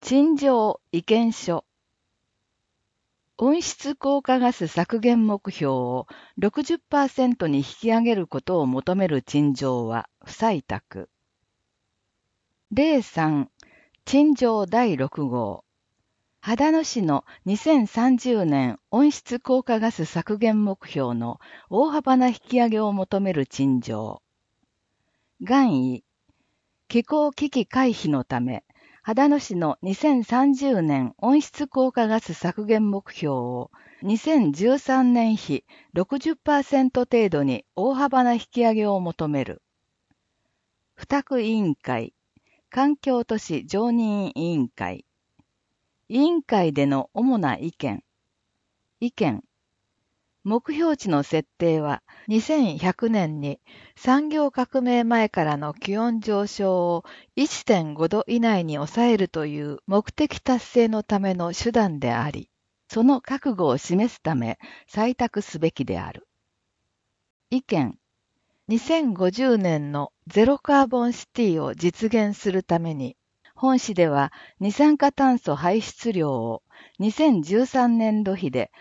陳情意見書。温室効果ガス削減目標を 60% に引き上げることを求める陳情は不採択。03陳情第6号。秦野市の2030年温室効果ガス削減目標の大幅な引き上げを求める陳情。願意。気候危機回避のため、秦野市の2030年温室効果ガス削減目標を2013年比 60% 程度に大幅な引き上げを求める。付託委員会、環境都市常任委員会。委員会での主な意見。意見。目標値の設定は2100年に産業革命前からの気温上昇を 1.5 度以内に抑えるという目的達成のための手段であり、その覚悟を示すため採択すべきである。意見。2050年のゼロカーボンシティを実現するために、本市では二酸化炭素排出量を2013年度比で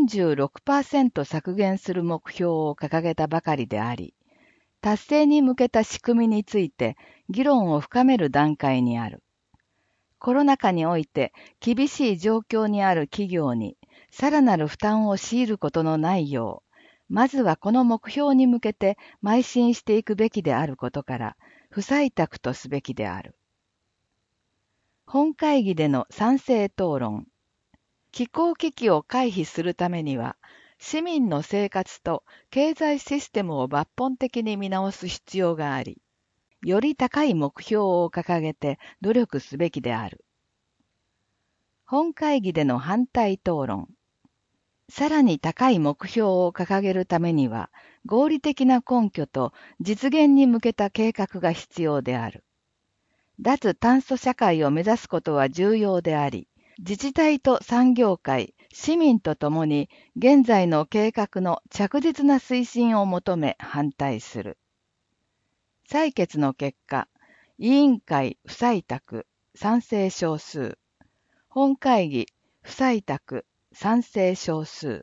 46% 削減する目標を掲げたばかりであり、達成に向けた仕組みについて議論を深める段階にある。コロナ禍において厳しい状況にある企業にさらなる負担を強いることのないよう、まずはこの目標に向けて邁進していくべきであることから、不採択とすべきである。本会議での賛成討論。気候危機を回避するためには、市民の生活と経済システムを抜本的に見直す必要があり、より高い目標を掲げて努力すべきである。本会議での反対討論。さらに高い目標を掲げるためには、合理的な根拠と実現に向けた計画が必要である。脱炭素社会を目指すことは重要であり、自治体と産業界、市民とともに現在の計画の着実な推進を求め反対する。採決の結果、委員会不採択、賛成少数。本会議不採択、賛成少数。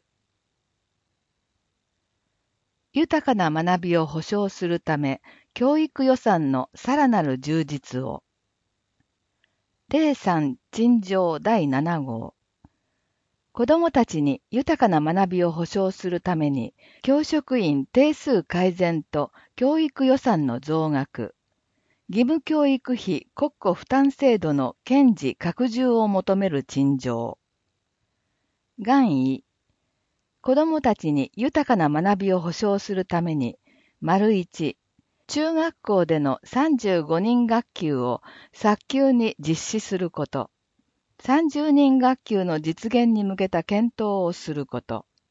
豊かな学びを保障するため、教育予算のさらなる充実を。03陳情第7号。子どもたちに豊かな学びを保障するために、教職員定数改善と教育予算の増額、義務教育費国庫負担制度の堅持拡充を求める陳情。願意。子どもたちに豊かな学びを保障するために、1、中学校での35人学級を早急に実施すること。30人学級の実現に向けた検討をすること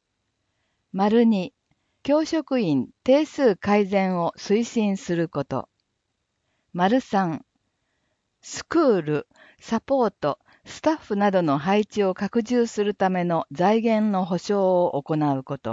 。2、教職員定数改善を推進すること。3、スクール、サポート、スタッフなどの配置を拡充するための財源の保障を行うこと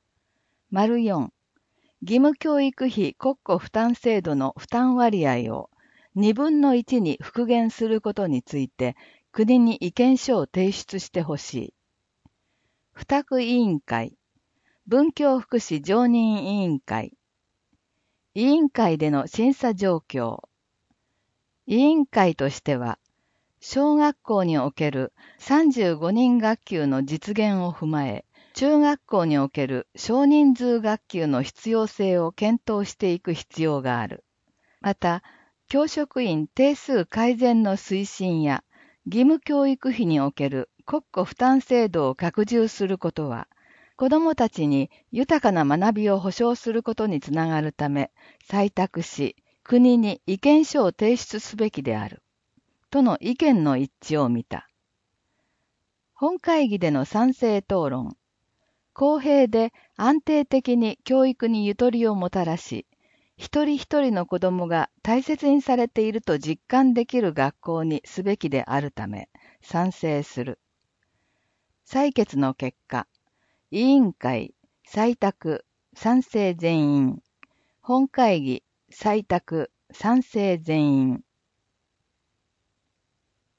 。4、義務教育費国庫負担制度の負担割合を2分の1に復元することについて国に意見書を提出してほしい。付託委員会、文教福祉常任委員会、委員会での審査状況。委員会としては、小学校における35人学級の実現を踏まえ、中学校における少人数学級の必要性を検討していく必要がある。また、教職員定数改善の推進や、義務教育費における国庫負担制度を拡充することは、子どもたちに豊かな学びを保障することにつながるため、採択し、国に意見書を提出すべきである。との意見の一致を見た。本会議での賛成討論。公平で安定的に教育にゆとりをもたらし、一人一人の子供が大切にされていると実感できる学校にすべきであるため、賛成する。採決の結果、委員会、採択、賛成全員。本会議、採択、賛成全員。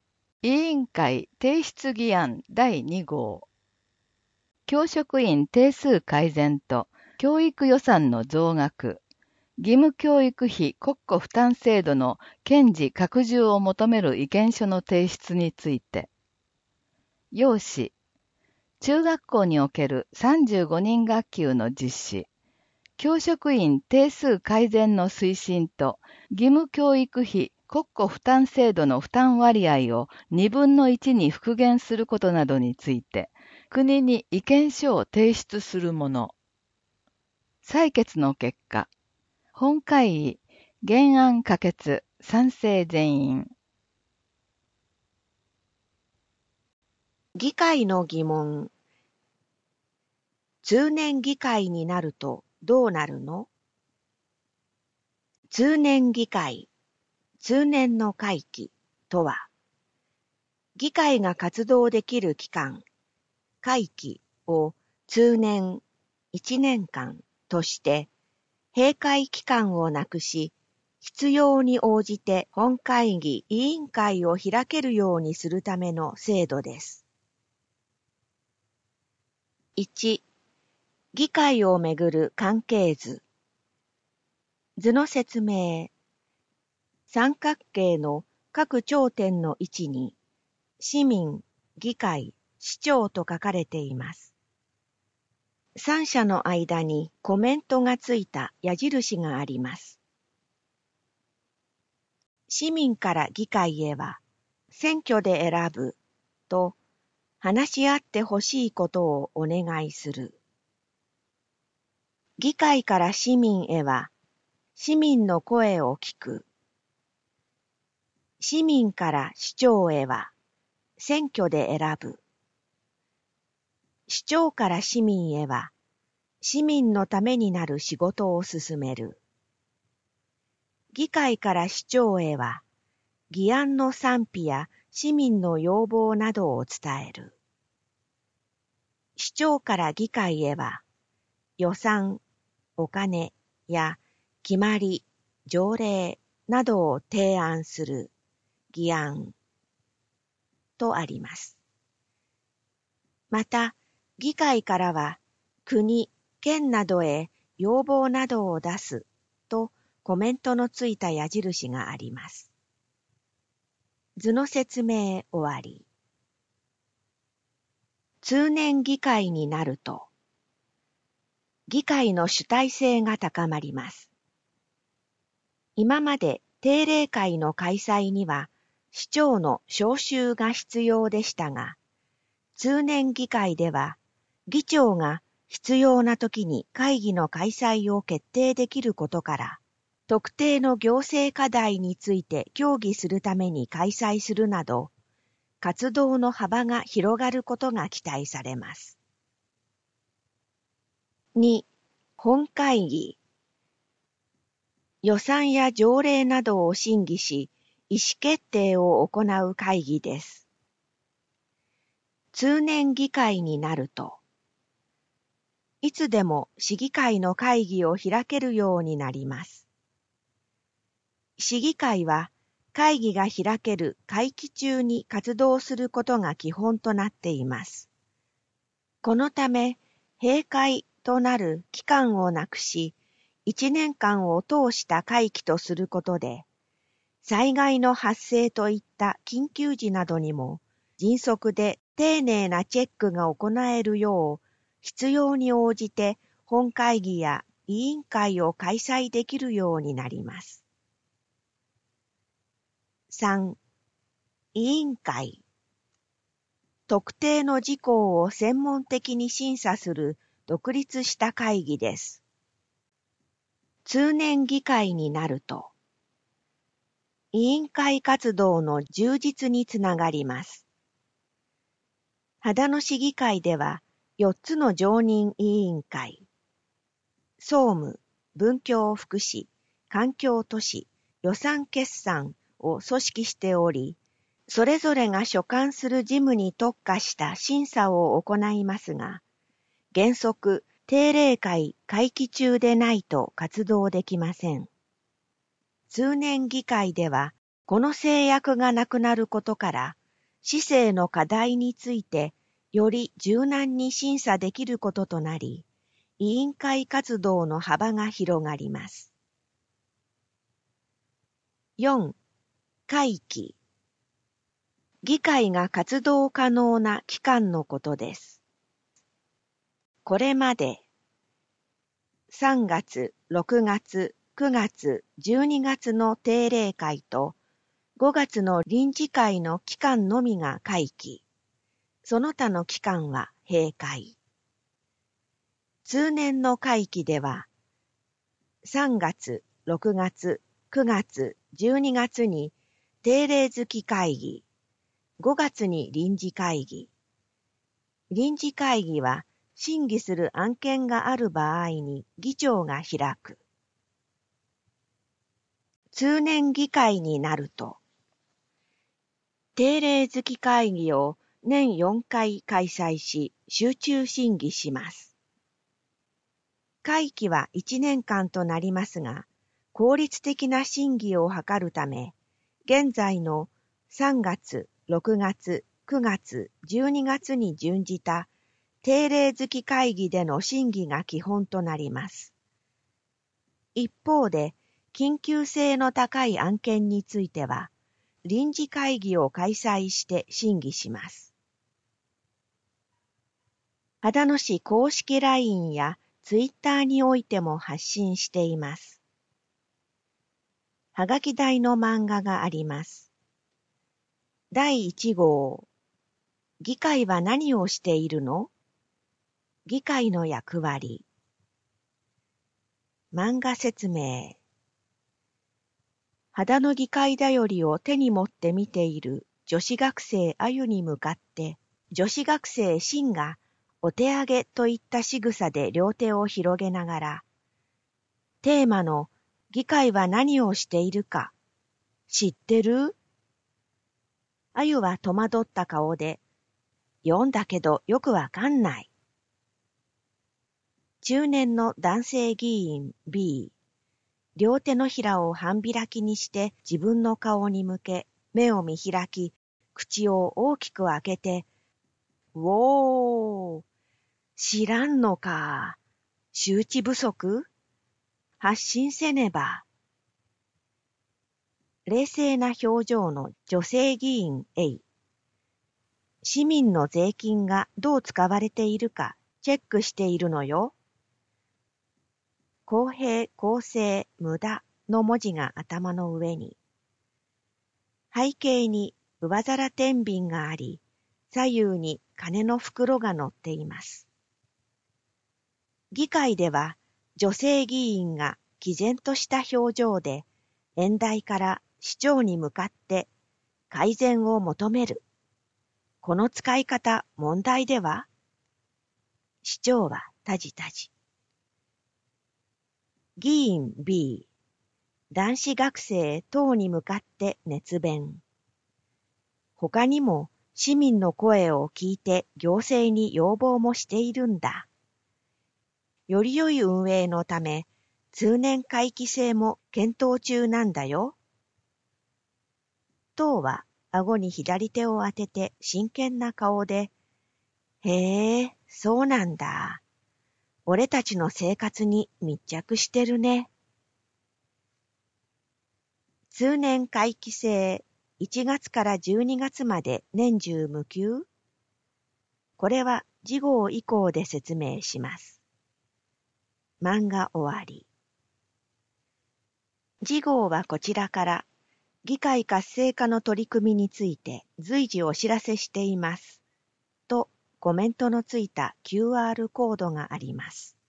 委員会提出議案第2号。教職員定数改善と教育予算の増額、義務教育費国庫負担制度の堅持拡充を求める意見書の提出について。要旨、中学校における35人学級の実施、教職員定数改善の推進と義務教育費国庫負担制度の負担割合を2分の1に復元することなどについて、国に意見書を提出するもの。採決の結果、本会議、原案可決、賛成全員。 議会の疑問。通年議会になるとどうなるの？通年議会、通年の会期とは、議会が活動できる期間、会期を通年1年間として、閉会期間をなくし、必要に応じて本会議委員会を開けるようにするための制度です。1、議会をめぐる関係図。図の説明。三角形の各頂点の位置に、市民、議会、市長と書かれています。三者の間にコメントがついた矢印があります。市民から議会へは、選挙で選ぶと話し合ってほしいことをお願いする。議会から市民へは、市民の声を聞く。市民から市長へは、選挙で選ぶ。市長から市民へは、市民のためになる仕事を進める。議会から市長へは、議案の賛否や市民の要望などを伝える。市長から議会へは、予算、お金や決まり、条例などを提案する議案とあります。また、議会からは国、県などへ要望などを出すとコメントのついた矢印があります。図の説明終わり。通年議会になると、議会の主体性が高まります。今まで定例会の開催には市長の招集が必要でしたが、通年議会では議長が必要な時に会議の開催を決定できることから、特定の行政課題について協議するために開催するなど、活動の幅が広がることが期待されます。2、本会議。予算や条例などを審議し、意思決定を行う会議です。通年議会になると、いつでも市議会の会議を開けるようになります。市議会は会議が開ける会期中に活動することが基本となっています。このため、閉会となる期間をなくし、1年間を通した会期とすることで、災害の発生といった緊急時などにも迅速で丁寧なチェックが行えるよう、必要に応じて本会議や委員会を開催できるようになります。3、委員会。特定の事項を専門的に審査する独立した会議です。通年議会になると、委員会活動の充実につながります。秦野市議会では4つの常任委員会、総務、文教福祉、環境都市、予算決算を組織しており、それぞれが所管する事務に特化した審査を行いますが、原則定例会会期中でないと活動できません。通年議会では、この制約がなくなることから、 市政の課題についてより柔軟に審査できることとなり、委員会活動の幅が広がります。4. 会期。議会が活動可能な期間のことです。これまで3月、6月、9月、12月の定例会と5月の臨時会の期間のみが会期。その他の期間は閉会。通年の会期では3月、6月、9月、12月に定例月会議、5月に臨時会議。臨時会議は審議する案件がある場合に議長が開く。通年議会になると、定例月会議を年4回開催し集中審議します。会期は1年間となりますが、効率的な審議を図るため、現在の3月、6月、9月、12月に準じた定例月会議での審議が基本となります。一方で、緊急性の高い案件については、臨時会議を開催して審議します。秦野市公式 LINE や Twitter においても発信しています。はがき台の漫画があります。第1号。議会は何をしているの？議会の役割。漫画説明。秦野議会だよりを手に持って見ている女子学生あゆに向かって、女子学生しんがお手上げといった仕草で両手を広げながら、テーマの議会は何をしているか、知ってる？あゆは戸惑った顔で、読んだけどよくわかんない。中年の男性議員 B、両手のひらを半開きにして自分の顔に向け、目を見開き、口を大きく開けて、おー、知らんのか。周知不足？発信せねば。冷静な表情の女性議員 A。市民の税金がどう使われているかチェックしているのよ。公平、公正、無駄の文字が頭の上に。背景に上皿天秤があり、左右に金の袋が載っています。議会では女性議員が毅然とした表情で演台から市長に向かって改善を求める。この使い方問題では？市長はたじたじ。議員 B、男子学生等に向かって熱弁。他にも市民の声を聞いて行政に要望もしているんだ。より良い運営のため、通年会期制も検討中なんだよ。党は顎に左手を当てて真剣な顔で、へえ、そうなんだ。俺たちの生活に密着してるね。通年会期制1月から12月まで年中無休？これは次号以降で説明します。漫画終わり。次号はこちらから議会活性化の取り組みについて随時お知らせしています。とコメントのついた QR コードがあります。